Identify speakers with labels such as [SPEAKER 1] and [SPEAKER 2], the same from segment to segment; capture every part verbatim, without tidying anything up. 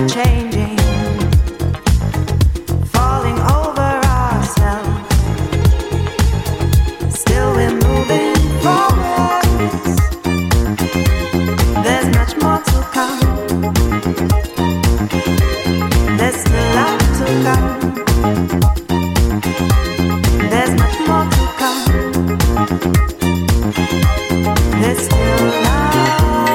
[SPEAKER 1] changing, falling over ourselves. Still we're moving forward. There's much more to come. There's still love to come. There's much more to come. There's still love.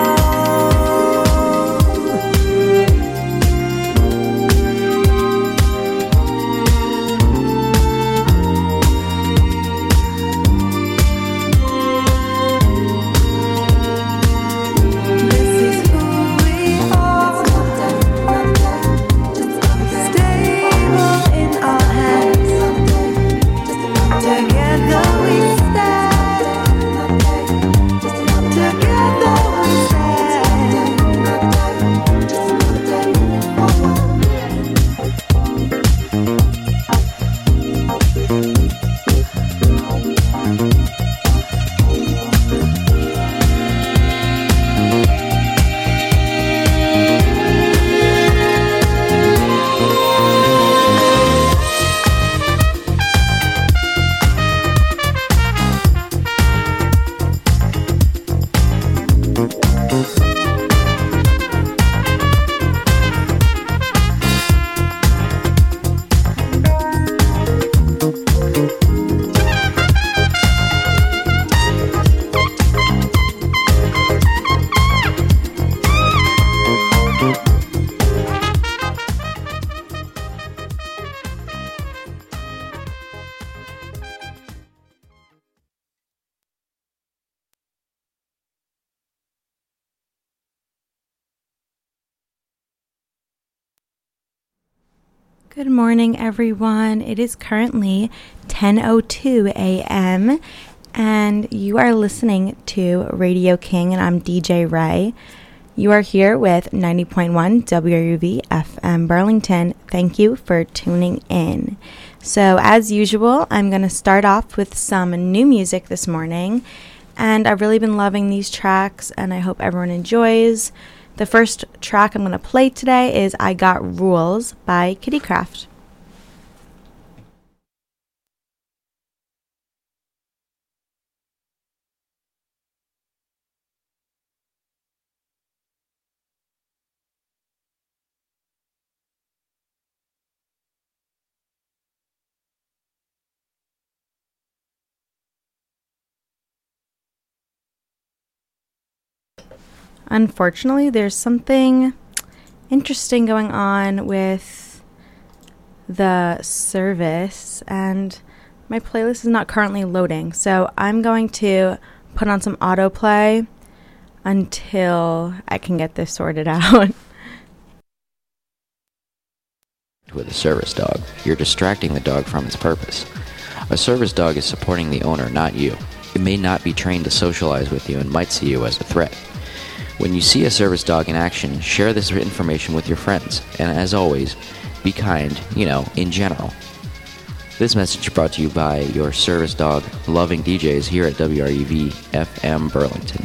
[SPEAKER 2] Good morning, everyone. It is currently ten oh two a.m. and you are listening to Radio King, and I'm D J Ray. You are here with ninety point one W R U V F M Burlington. Thank you for tuning in. So, as usual, I'm going to start off with some new music this morning, and I've really been loving these tracks, and I hope everyone enjoys. The first track I'm going to play today is I Got Rules by Kittycraft. Unfortunately, there's something interesting going on with the service, and my playlist is not currently loading. So I'm going to put on some autoplay until I can get this sorted out.
[SPEAKER 3] With a service dog, you're distracting the dog from its purpose. A service dog is supporting the owner, not you. It may not be trained to socialize with you and might see you as a threat. When you see a service dog in action, share this information with your friends. And as always, be kind, you know, in general. This message brought to you by your service dog loving D Js here at W R U V F M Burlington.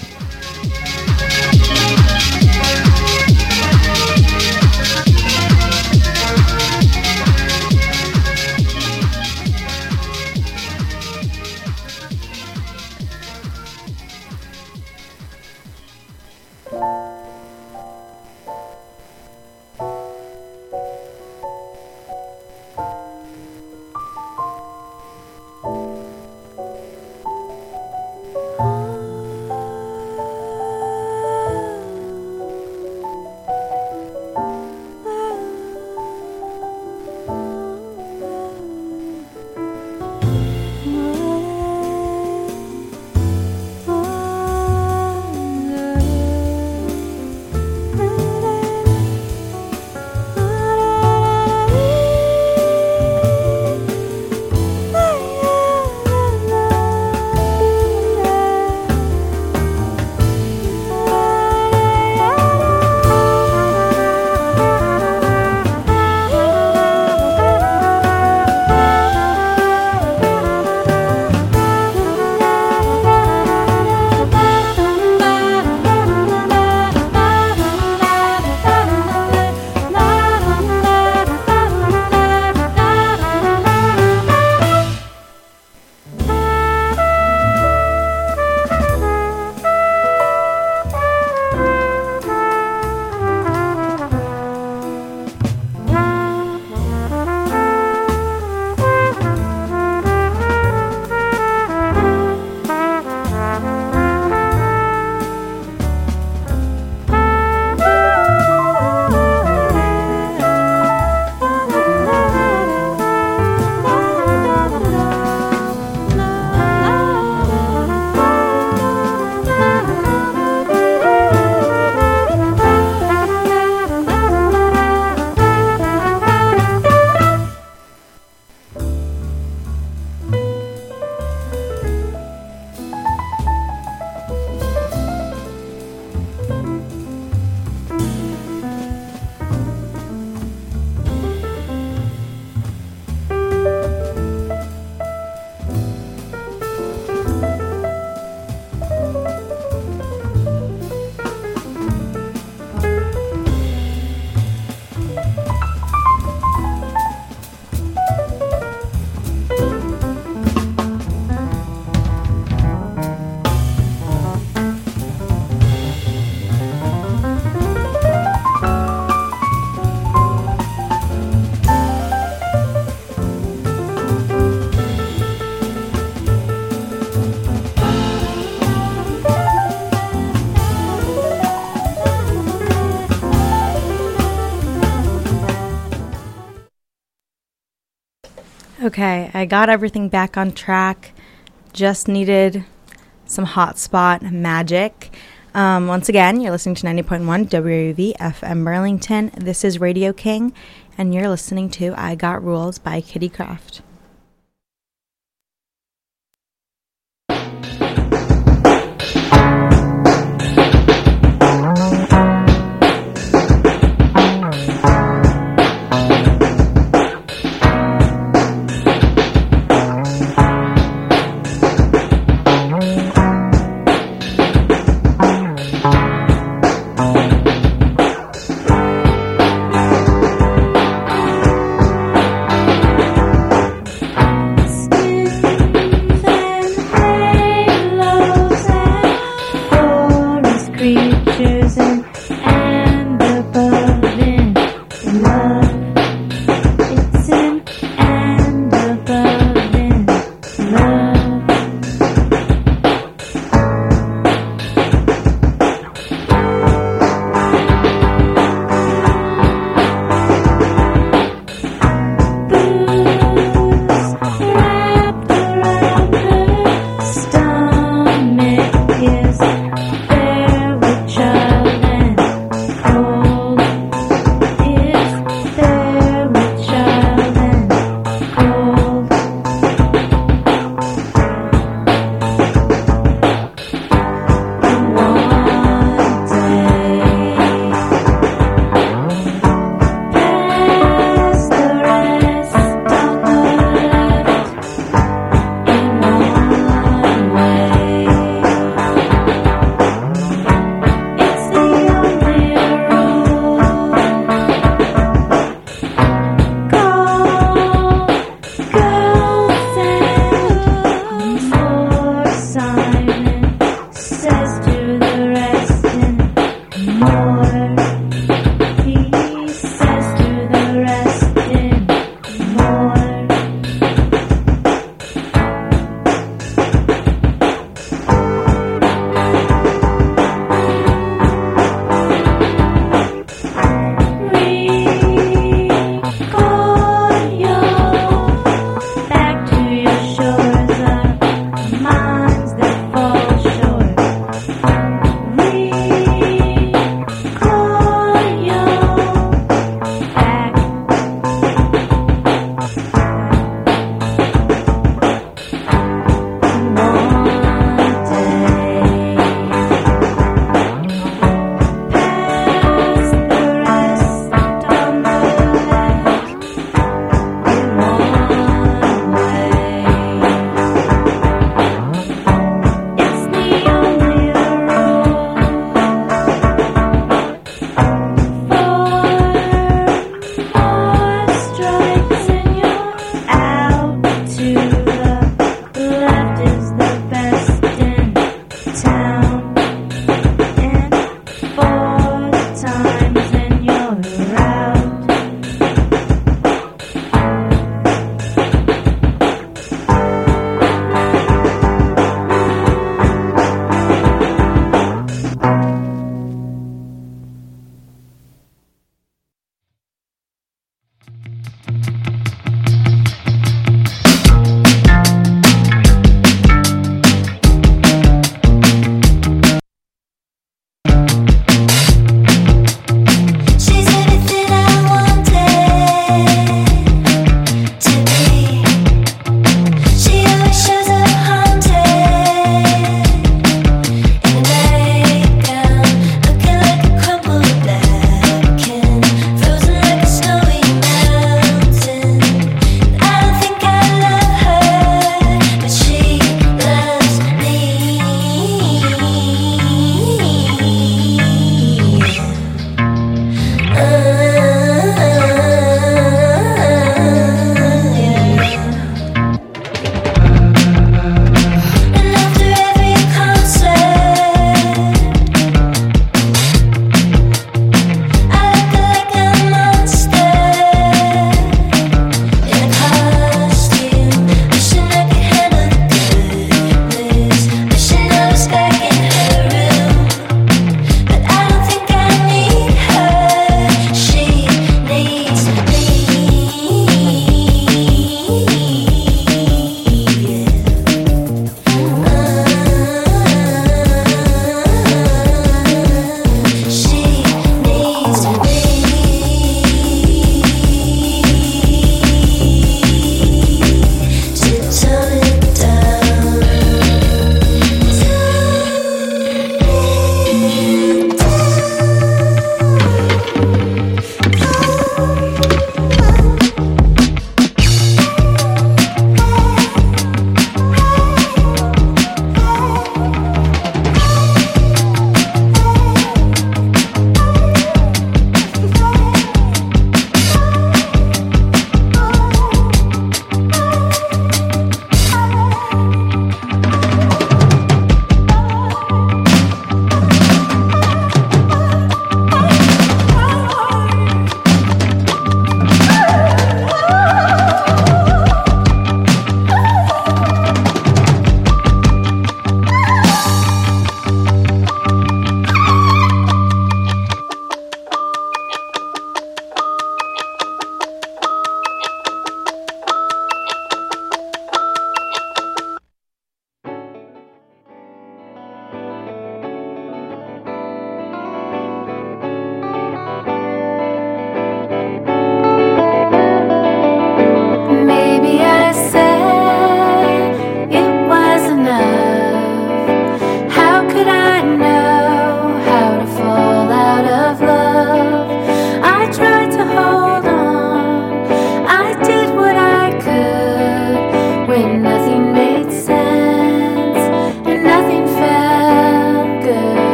[SPEAKER 2] Okay, I got everything back on track. Just needed some hotspot magic. Um, once again, you're listening to ninety point one W R U V F M Burlington. This is Radio King, and you're listening to I Got Rules by Kitty Craft.
[SPEAKER 4] Yes, there with child and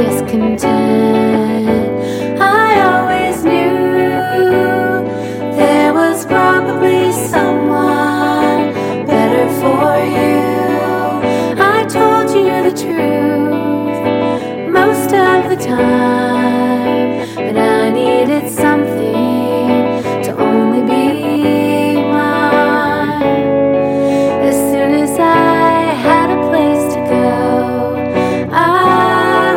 [SPEAKER 4] discontent. I always knew there was probably someone better for you. I told you the truth most of the time, but I needed something to only be mine. As soon as I had a place to go, I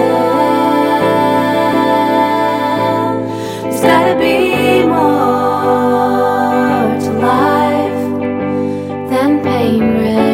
[SPEAKER 4] went. There's gotta be more to life than pain red.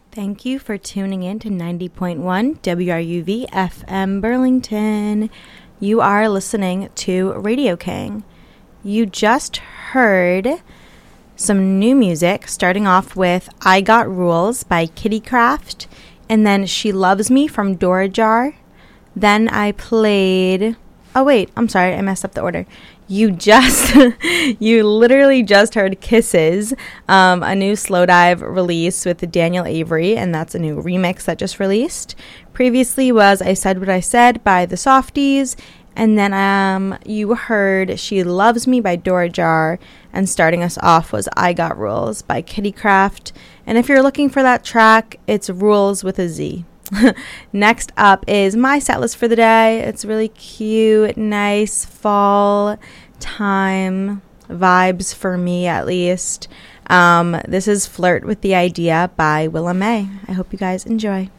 [SPEAKER 2] Thank you for tuning in to ninety point one W R U V F M Burlington. You are listening to Radio King. You just heard some new music, starting off with I Got Rules by Kitty Craft, and then She Loves Me from Dora Jar. Then I played... Oh, wait, I'm sorry, I messed up the order. You just, you literally just heard Kisses, um, a new Slowdive release with Daniel Avery, and that's a new remix that just released. Previously was I Said What I Said by The Softies, and then um, you heard She Loves Me by Dora Jar, and starting us off was I Got Rules by Kitty Craft. And if you're looking for that track, it's Rules with a Z. Next up is my set list for the day. It's really cute, nice fall time vibes for me, at least. Um, this is Flirt with the Idea by Willa May. I hope you guys enjoy.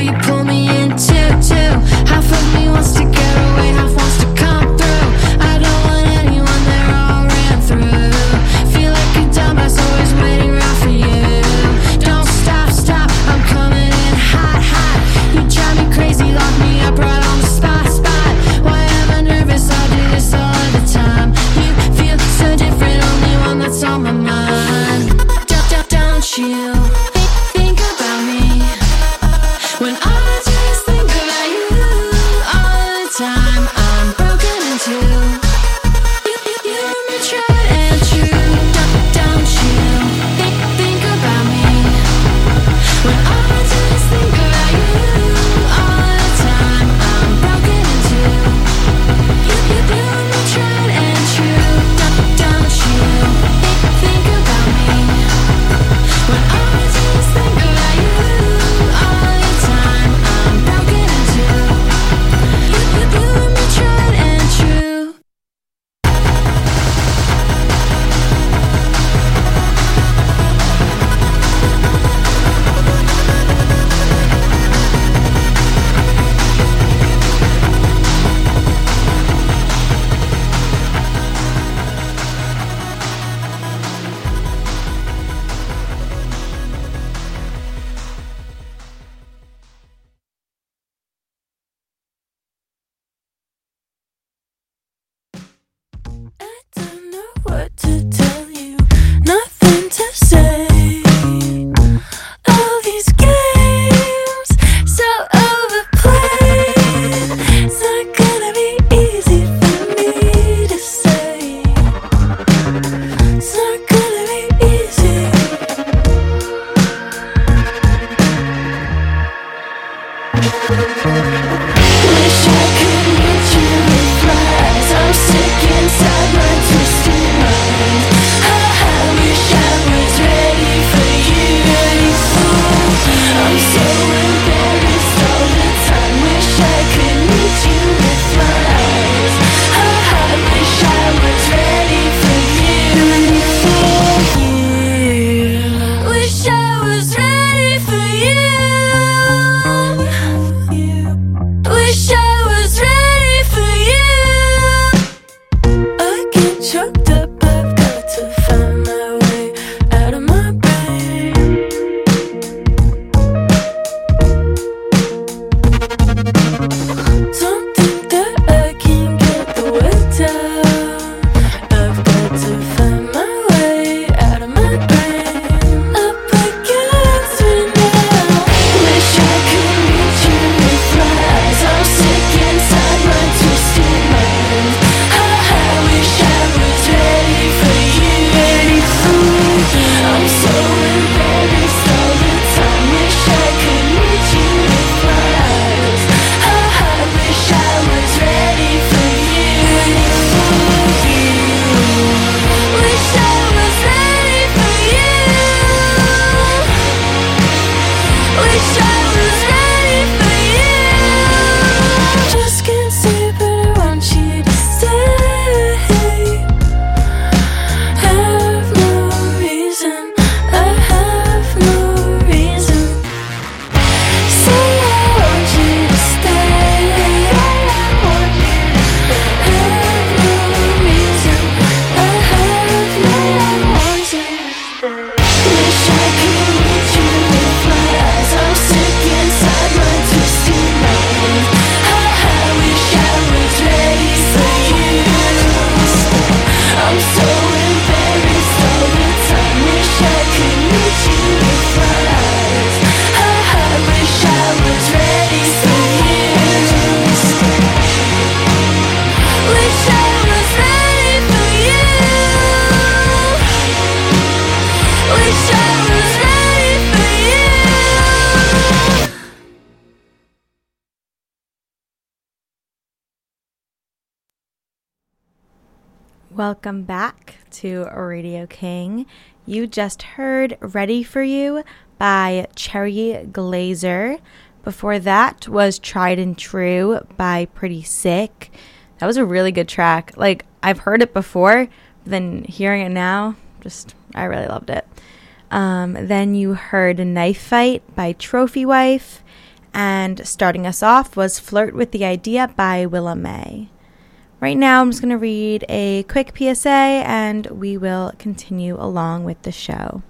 [SPEAKER 5] you pull me into too. Half of me wants to get away, half wants to come through. I don't want anyone there, all ran through. Feel like a dumbass, always waiting around for you. Don't stop, stop, I'm coming in hot, hot. You drive me crazy, lock me up right on the spot, spot. Why am I nervous? I do this all of the time. You feel so different, only one that's on my mind. Don't, don't, don't you think about me when all I do is think about you all the time. I'm broken in two. You, you, you hear me tried and true. Don't, don't you think, think about me when all I do is think about you all the time. I'm broken in two. You, you, you hear me tried and true. Don't, don't you think, think about me when all I do is think about you all the time. I'm broken in two. You, you, you hear me tried and true. I don't know what to tell you, nothing to say. All these games, so overplayed. It's not gonna be easy for me to say. It's not gonna be easy. Wish I could meet you with my eyes. I'm sick inside my twisted mind. I wish I was ready for you. I'm so embarrassed all the time. Wish I could meet you with my eyes. I wish I was ready for you. Wish I was ready for you. Wish I was ready for you. I get choked up, I've got to find my way out of my brain. Don't think that I can get the words out. I've got to find my way out of my brain. Up against it now. Wish I could meet you with my eyes. I'm sick inside my twisted mind. I wish I was ready for you. I'm so embarrassed all the time. Wish I could meet you with my eyes. I wish I was ready for you. Wish I was ready for you. Wish I was ready for you. Just can't say, but I want you to stay. Have no reason, I have no reason. Say I want you to stay. Have no reason, I have no reason. Wish I could meet you with my eyes. I'm sick inside my twisted mind. I wish I was ready for you. I'm so embarrassed all the time. Wish I could meet you with my eyes. I wish I was ready for you. Wish I was ready for you. Wish I was ready for you.
[SPEAKER 2] Welcome back to Radio King. You just heard Ready For You by Cherry Glazer. Before that was Tried and True by Pretty Sick. That was a really good track. Like, I've heard it before, but then hearing it now, just, I really loved it. Um, then you heard Knife Fight by Trophy Wife. And starting us off was Flirt with the Idea by Willa May. Right now, I'm just going to read a quick P S A and we will continue along with the show.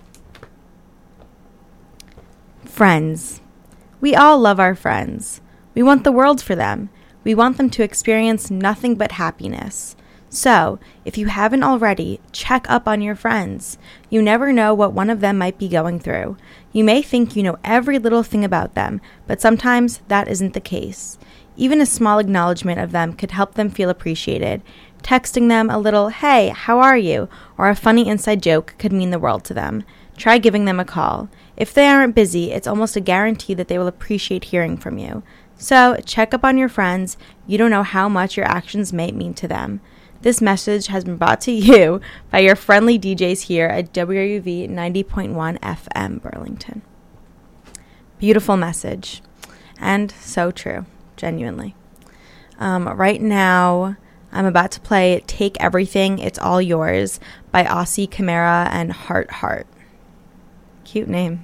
[SPEAKER 2] Friends. We all love our friends. We want the world for them. We want them to experience nothing but happiness. So, if you haven't already, check up on your friends. You never know what one of them might be going through. You may think you know every little thing about them, but sometimes that isn't the case. Even a small acknowledgement of them could help them feel appreciated. Texting them a little, "Hey, how are you?" or a funny inside joke could mean the world to them. Try giving them a call. If they aren't busy, it's almost a guarantee that they will appreciate hearing from you. So, check up on your friends. You don't know how much your actions may mean to them. This message has been brought to you by your friendly D Js here at W R U V ninety point one F M Burlington. Beautiful message. And so true. Genuinely. Um, right now, I'm about to play Take Everything, It's All Yours by Aussie Chimera and Heart Heart. Cute name.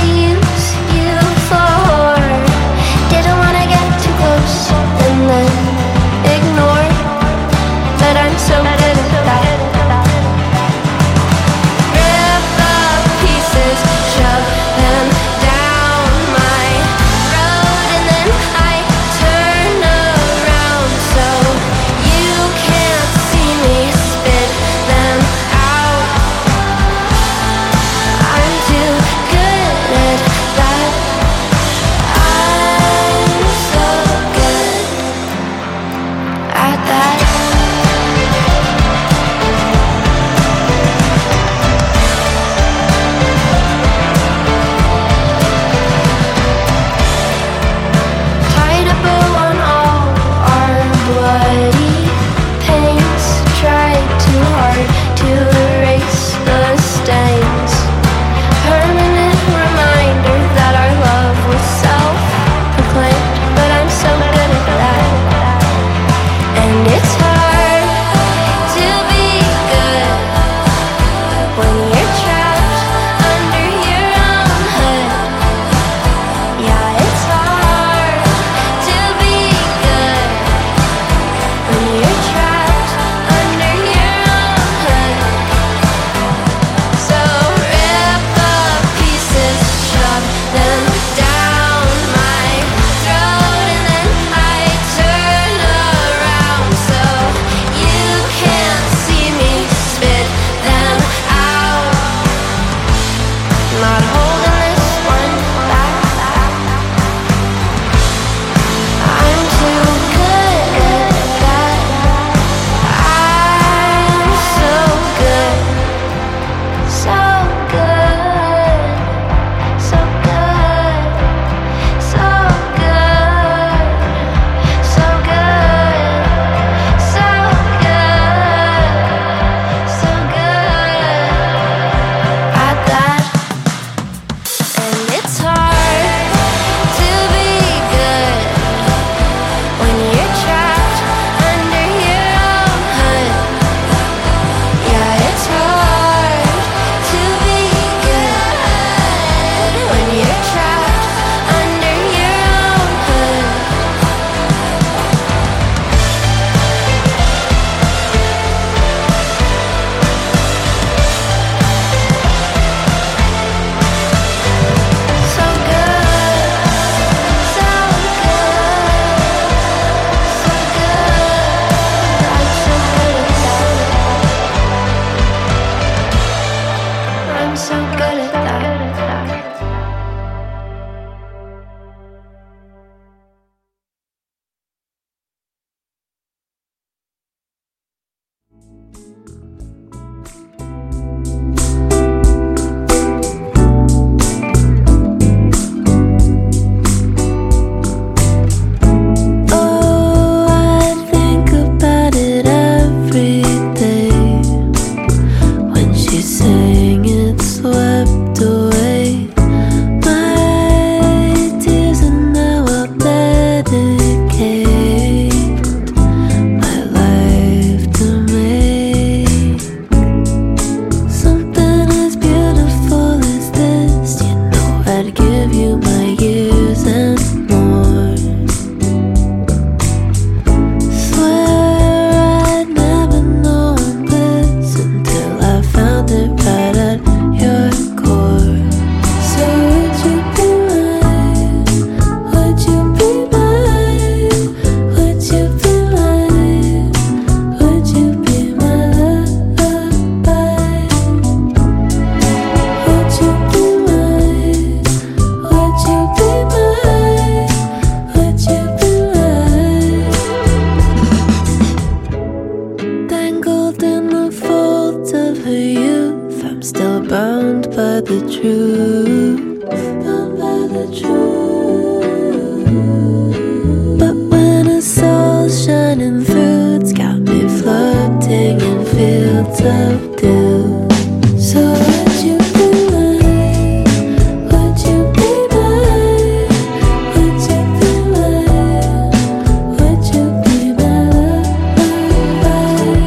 [SPEAKER 4] And then
[SPEAKER 5] subdue. So would you be mine? Would you be mine? Would you be mine? Would you be my love?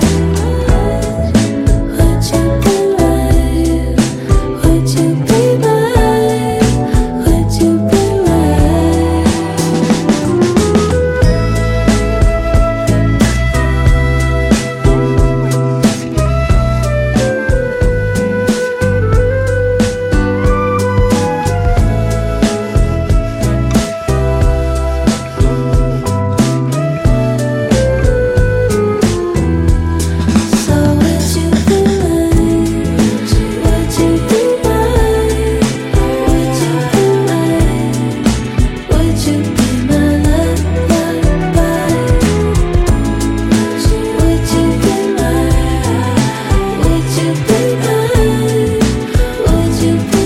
[SPEAKER 5] Would you be mine? Would you be mine? Would you be mine? So would you be mine? Would you be mine? Would you be mine? Would you be my lullaby? Would you be mine? Would you be mine? Would you be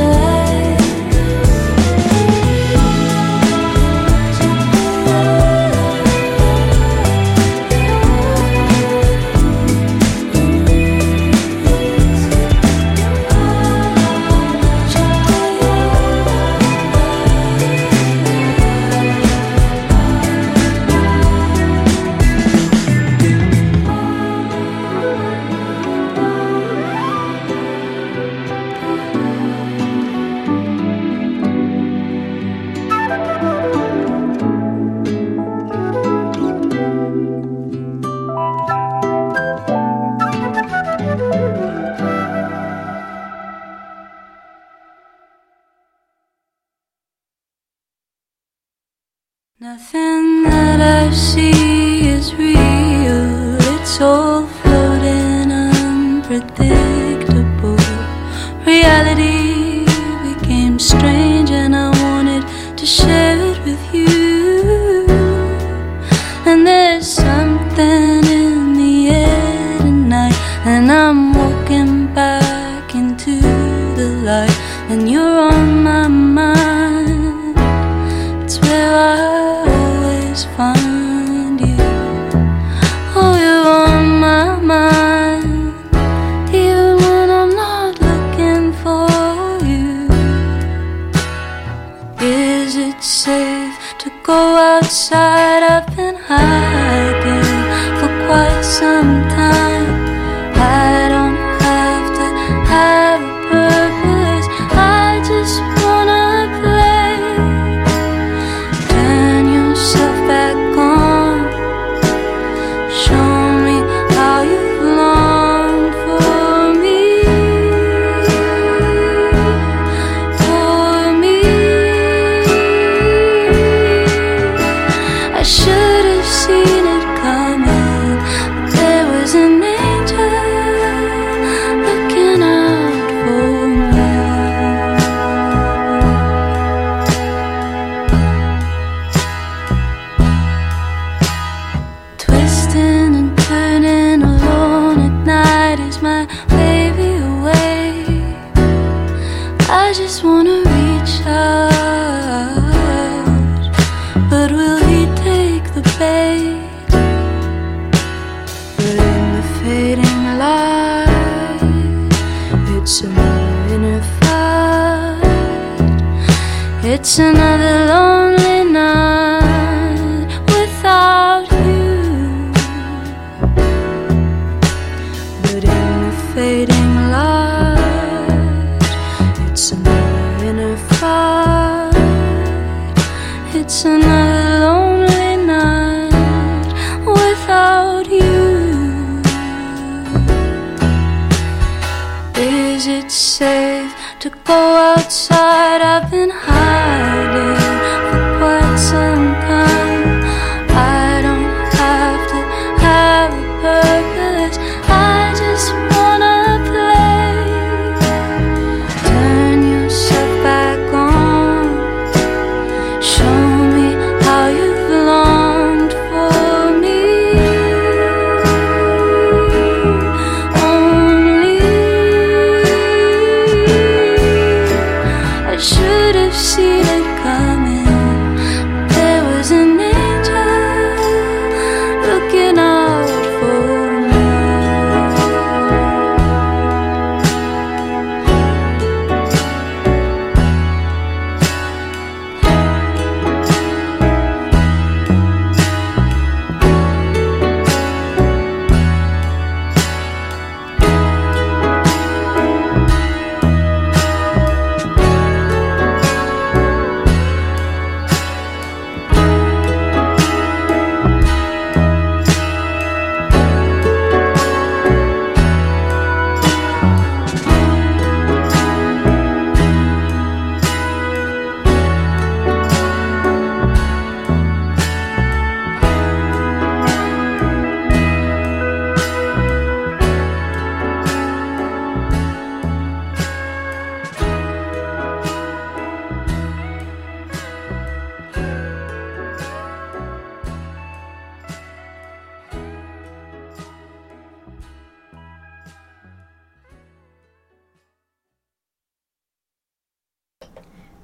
[SPEAKER 5] Nothing that I see is real. It's all floating, unpredictable. Reality became strange, and I wanted to share it with you. And there's something in the air tonight, and I'm walking back into the light, and you're on my mind. It's where I always find you. Oh, you're on my mind, even when I'm not looking for you. Is it safe to go outside? I've been hiding for quite some time. I don't have to have a purpose, I just wanna play. Turn yourself back on, show me how you've longed for me, for me. I should have seen it coming, but there was an angel looking out for me. Twisting and turning alone at night, is my baby awake? I just wanna reach out, but will he take the bait? But in the fading light, it's another inner fight. It's another lonely night without you. But in the fading light, it's another inner fight. It's another lonely night without you. Is it safe to go outside? I've been hiding for quite some time. I don't have to have a purpose, I just wanna play. Turn yourself back on, show me how you've longed for me. Only I should have seen it come.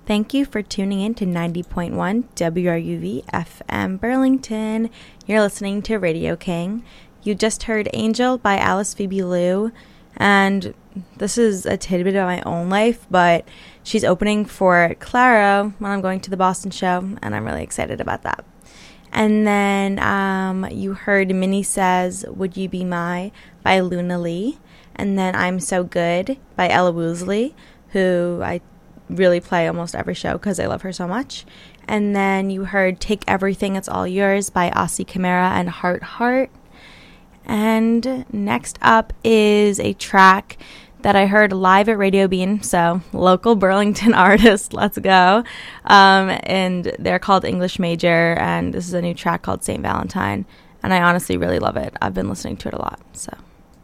[SPEAKER 2] Thank you for tuning in to ninety point one W R U V F M Burlington. You're listening to Radio King. You just heard Angel by Alice Phoebe Liu, and this is a tidbit of my own life, but she's opening for Claro when I'm going to the Boston show, and I'm really excited about that. And then um, you heard Minnie Says, Would You Be My by Luna Lee, and then I'm So Good by Ella Woosley, who I really play almost every show because I love her so much. And then you heard Take Everything, It's All Yours by Aussie Chimera and Heart Heart. And next up is a track that I heard live at Radio Bean, so local Burlington artist, let's go. Um, and they're called English Major, and this is a new track called Saint Valentine, and I honestly really love it. I've been listening to it a lot, so.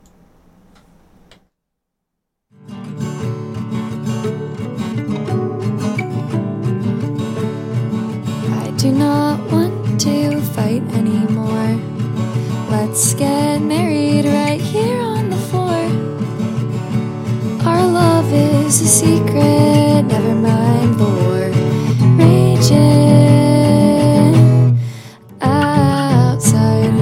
[SPEAKER 5] I do not want to fight anymore. Let's get married right here on the floor. Our love is a secret, never mind the war raging outside.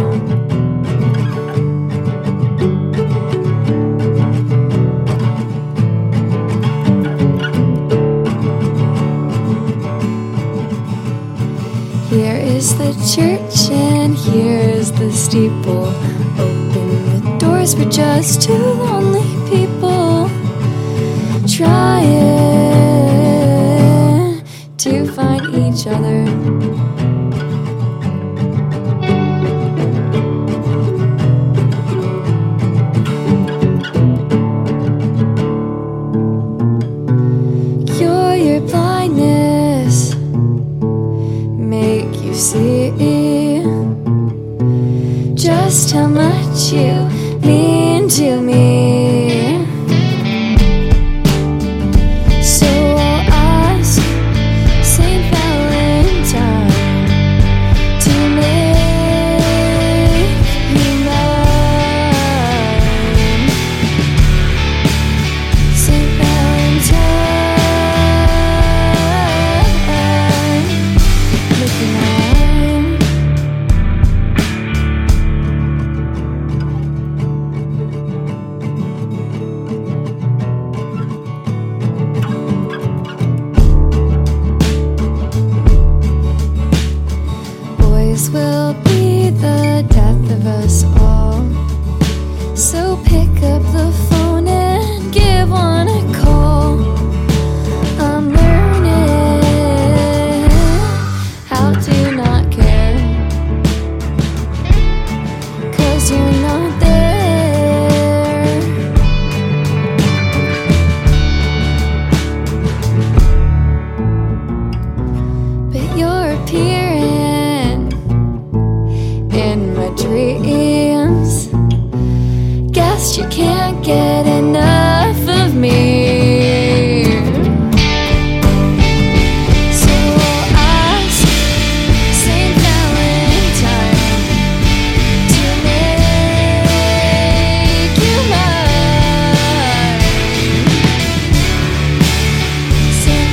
[SPEAKER 5] Here is the church and here is the steeple. Open the doors, we're just two lonely people trying to find each other. Cure your blindness, make you see just how much you mean to me. So I'll ask Saint Valentine to make you mine. Saint Valentine, make you mine. Boys will be the death of us all, so pick up the phone and give one a call. I'm learning how to not care, 'cause you're not there. But you're appearing in my dreams. Guess you can't get enough of me. So I'll ask Saint Valentine to make you mine. Saint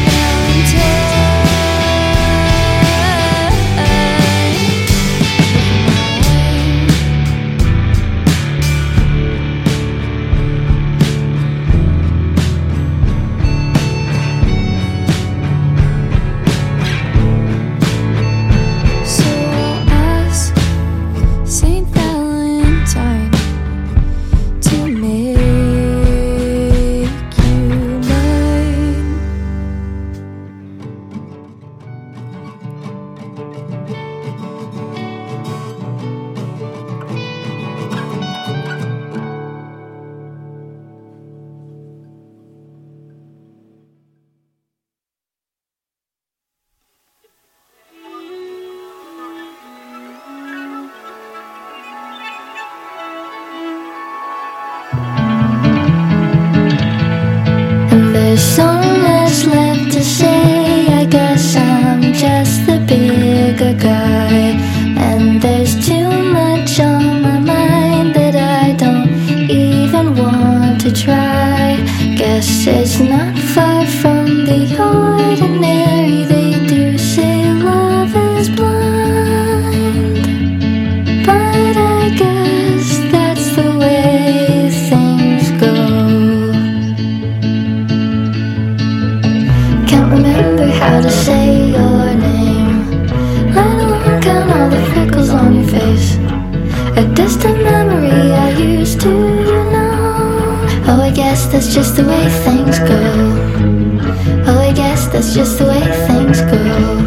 [SPEAKER 5] So I'll ask Saint Valentine to make you mine. And there's so much left to say. I guess I'm just the bigger guy. And there's too much on my mind that I don't even want to try. Guess it's not far from the ordinary.
[SPEAKER 4] A distant memory I used to know. Oh, I guess that's just the way things go. Oh, I guess that's just the way things go.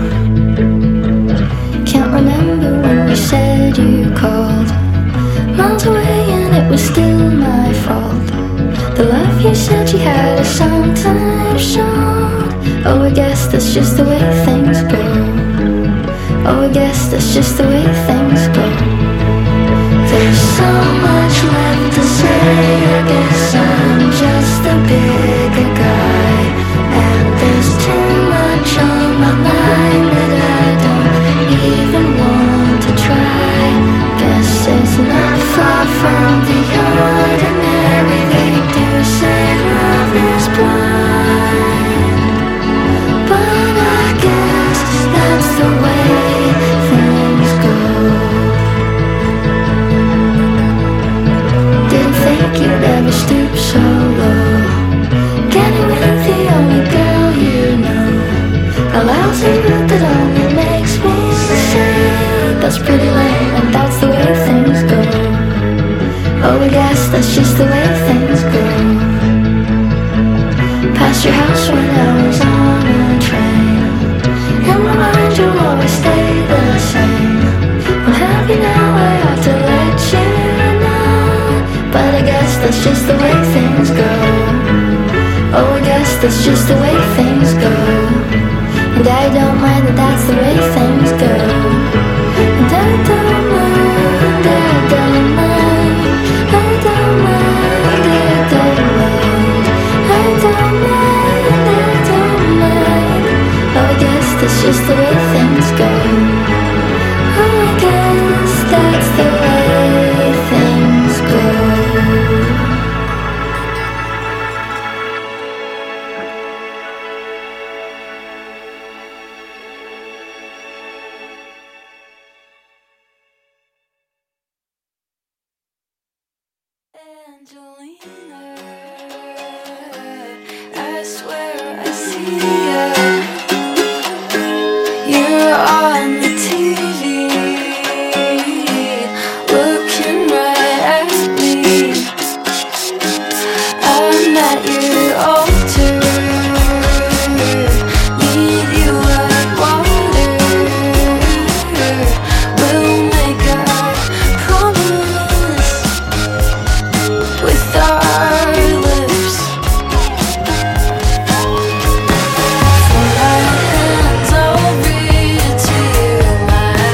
[SPEAKER 4] Can't remember when you said you called. Miles away and it was still my fault. The love you said you had is sometimes shown. Oh, I guess that's just the way things go. Oh, I guess that's just the way things go. There's so much left to say. I guess I'm just a bigger guy. And there's too much on my mind that I don't even want to try. Guess it's not far from the ordinary. They do say love is blind, but I guess that's the way things go. Didn't think you'd ever stoop so low. Getting with the only girl you know. A lousy look that only makes me say that's pretty lame, and that's the way things go. Oh, I guess that's just the way things go. Past your house when I was on a train. In my mind you'll always stay the same. I'm happy now, I ought to let you know. But I guess that's just the way things go. Oh, I guess that's just the way things go. And I don't mind that that's the way things go. And I don't mind, I don't mind, I don't mind, I don't mind, I don't mind, I don't mind. Oh, I guess that's just the way things go. Oh, I guess that's the way things go. Angelina, I swear I see ya. You're on the T V, looking right at me. I'm at your altar, need you like water. We'll make our promise with our lips. For my hands, I'll read to you my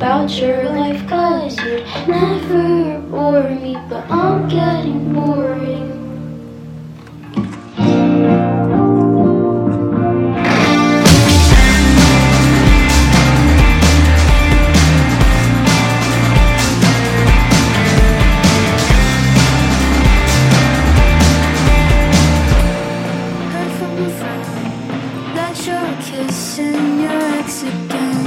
[SPEAKER 4] about your life, cause you'd never bore me, but I'm getting boring. Heard from a friend that you're kissing your ex again.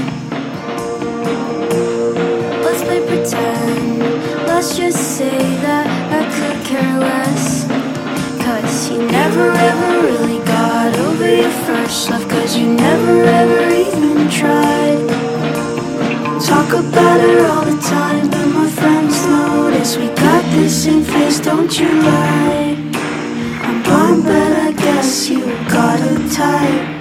[SPEAKER 4] Let's play pretend. Let's just say that I could care less. Cause you never ever really got over your first love. Cause you never ever even tried. Talk about her all the time, but my friends notice we got the same face, don't you lie. I'm blind, but I guess you got a type.